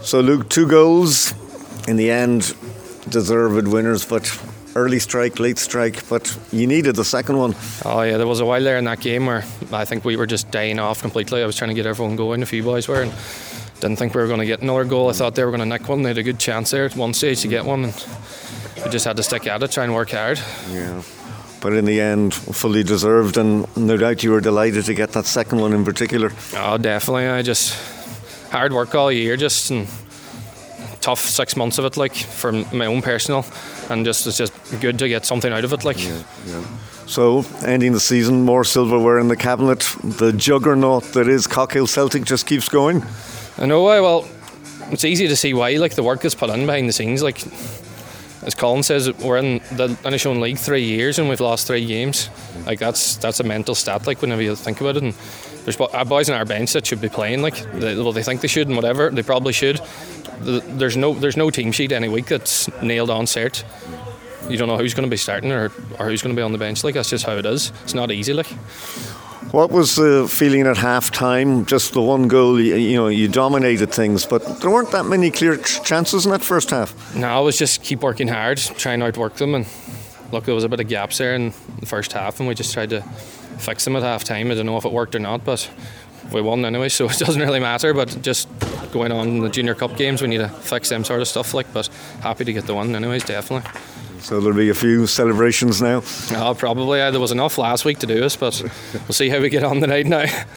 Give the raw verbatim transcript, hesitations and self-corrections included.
So Luke, two goals in the end, deserved winners, but early strike, late strike, but you needed the second one. Oh yeah, there was a while there in that game where I think we were just dying off completely. I was trying to get everyone going, a few boys were, and didn't think we were going to get another goal. I thought they were going to nick one. They had a good chance there at one stage to get one, and we just had to stick at it, try and work hard. Yeah. But in the end, fully deserved, and no doubt you were delighted to get that second one in particular. Oh, definitely. I just hard work all year, just and tough six months of it, like for my own personal, and just it's just good to get something out of it, like. Yeah, yeah. So, ending the season, more silverware in the cabinet. The juggernaut that is Cockhill Celtic just keeps going. I know. I well, it's easy to see why. Like the work is put in behind the scenes, like. As Colin says, we're in the Inishowen League three years and we've lost three games. Like that's that's a mental stat. Like whenever you think about it, and there's boys on our bench that should be playing. Like they, well, they think they should and whatever. They probably should. There's no there's no team sheet any week that's nailed on cert. You don't know who's going to be starting or, or who's going to be on the bench. Like that's just how it is. It's not easy. Like. What was the feeling at half time? Just the one goal, you, you know, you dominated things, but there weren't that many clear ch- chances in that first half. No, I was just keep working hard, trying to outwork them, and look, there was a bit of gaps there in the first half, and we just tried to fix them at half time. I don't know if it worked or not, but we won anyway, so it doesn't really matter. But just going on in the Junior Cup games, we need to fix them sort of stuff. Like, but happy to get the one anyways, definitely. So there'll be a few celebrations now? Oh, probably. Yeah, there was enough last week to do us, but we'll see how we get on tonight now.